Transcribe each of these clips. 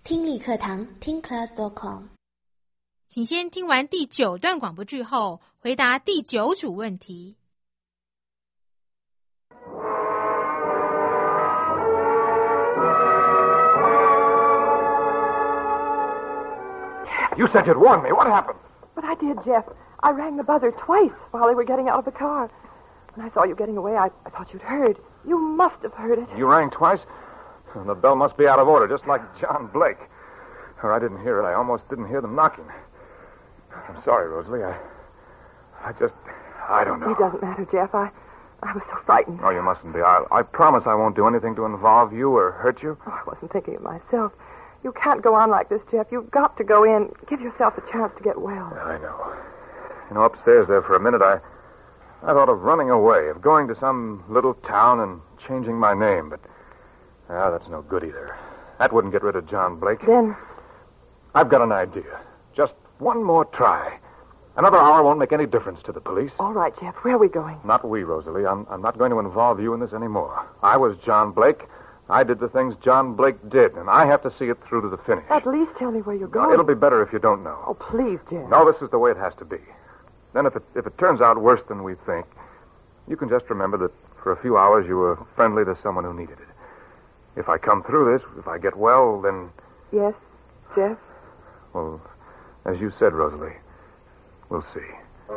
听力课堂听 class.com。 请先听完第9段广播剧后，回答第9组问题。 You said you'd warn me. What happened? But I did, Jeff. I rang the buzzer twice while they were getting out of the car. When I saw you getting away, I thought you'd heard. You must have heard it. You rang twice? The bell must be out of order, just like John Blake. Or I didn't hear it. I almost didn't hear them knocking. I'm sorry, Rosalie. I don't know. It doesn't matter, Jeff. I was so frightened. Oh, you mustn't be. I promise I won't do anything to involve you or hurt you. Oh, I wasn't thinking of myself. You can't go on like this, Jeff. You've got to go in. Give yourself a chance to get well. Yeah, I know. You know, upstairs there for a minute, I thought of running away, of going to some little town and changing my name, but that's no good either. That wouldn't get rid of John Blake. Then? I've got an idea. Just one more try. Another hour won't make any difference to the police. All right, Jeff. Where are we going? Not we, Rosalie. I'm not going to involve you in this anymore. I was John Blake. I did the things John Blake did, and I have to see it through to the finish. At least tell me where you're going. It'll be better if you don't know. Oh, please, Jeff. No, this is the way it has to be. Then if it turns out worse than we think, you can just remember that for a few hours you were friendly to someone who needed it. If I come through this, if I get well, then... Yes, Jeff? Well, as you said, Rosalie, we'll see.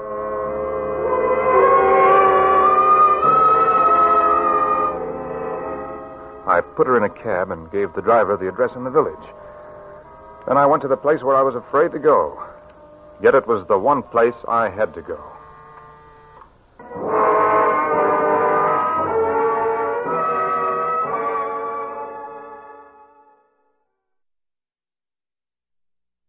I put her in a cab and gave the driver the address in the village. Then I went to the place where I was afraid to go. Yet it was the one place I had to go.